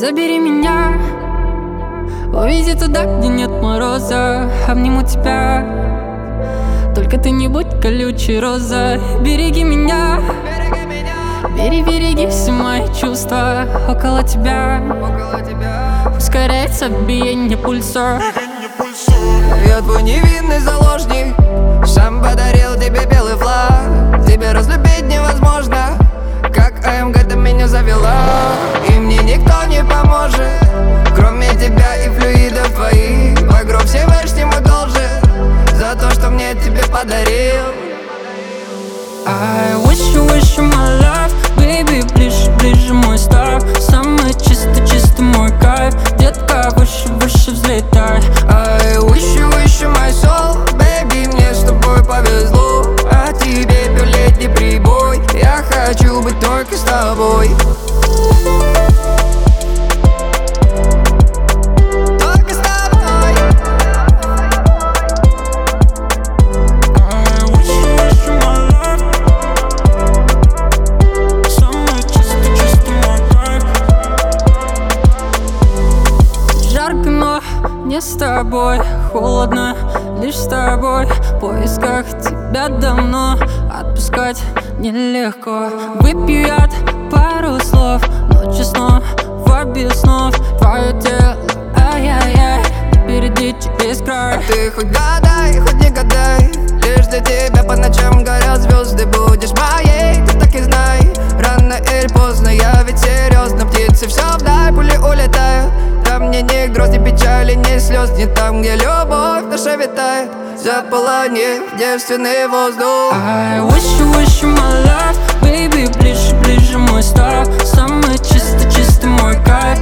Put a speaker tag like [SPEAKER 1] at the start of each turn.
[SPEAKER 1] Забери меня, увези туда, где нет мороза. Обниму тебя, только ты не будь колючей роза. Береги меня, береги все мои чувства. Около тебя ускоряется биение пульса.
[SPEAKER 2] Я твой невинный заложник, сам подарил тебе белый флаг. Тебя разлюбить невозможно, как АМГ ты меня завела. И мне никто не поможет, кроме тебя и флюидов твоих. Багров Всевышнему должен за то, что мне тебе подарил.
[SPEAKER 1] I wish you my love, baby, ближе мой стар. Самый чистый мой кайф, детка, выше взлетай.
[SPEAKER 2] I wish you my soul, baby, мне с тобой повезло. А тебе пятилетний прибой, я хочу быть только с тобой.
[SPEAKER 1] Не с тобой, холодно, лишь с тобой. В поисках тебя давно, отпускать нелегко. Выпью яд, пару слов, ночью снов, в обед снов. Твое тело, ай-яй-яй, впереди через край.
[SPEAKER 2] А ты хоть гадай, хоть не гадай, лишь для тебя по ночам горят звезды. Будешь моей, ты так и знай. Рано или поздно, я ведь серьезно. Птицы все вдаль, пули улетают. Там мне ни гроз, ни печали, ни слез. Не там, где любовь наша витает, заполонив девственный воздух.
[SPEAKER 1] I wish you my love, baby, ближе мой стар. Самый чистый мой кайф,